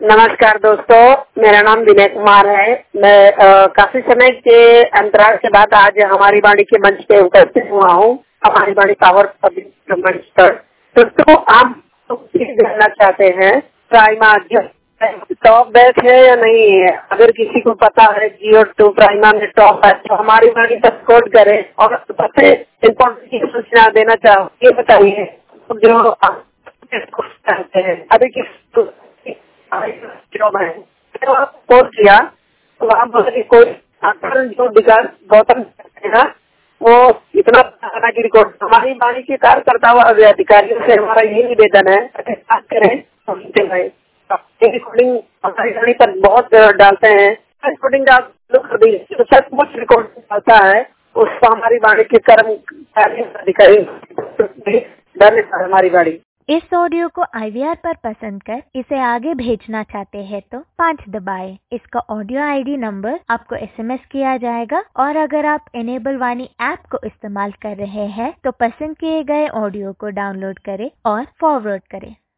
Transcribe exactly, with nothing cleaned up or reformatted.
नमस्कार दोस्तों, मेरा नाम विनय कुमार है। मैं आ, काफी समय के अंतराल के बाद आज हमारी वाणी के मंच पे उपस्थित हुआ हूँ, हमारी वाणी पावर पब्लिक मंच पर। दोस्तों, आप जानना चाहते हैं प्राइमा टॉप बैच है या नहीं है। अगर किसी को पता है जियो टू प्राइमा में टॉप है तो हमारी वाणी पर कोड करे और सबसे इम्पोर्टेंट सूचना देना चाहो, ये बताइए जो आप चाहते हैं। अभी किस जॉब है कोर्स किया तो वहाँ बोले कोई जो विकास गौतम है वो इतना की रिकॉर्ड हमारी वाणी के कार्यकर्ता हुआ अधिकारियों से हमारा यही निवेदन है, बात करें रिकॉर्डिंग हमारी वाणी पर बहुत डालते हैं। रिकॉर्डिंग का जो सचमुच रिकॉर्डिंग डालता है उसको हमारी वाणी के कर्म अधिकारी डालने हमारी वाणी। इस ऑडियो को आई वी आर पर पसंद कर इसे आगे भेजना चाहते हैं तो पाँच दबाएं। इसका ऑडियो आई डी नंबर आपको एस एम एस किया जाएगा और अगर आप इनेबल वाणी ऐप को इस्तेमाल कर रहे हैं तो पसंद किए गए ऑडियो को डाउनलोड करें और फॉरवर्ड करें।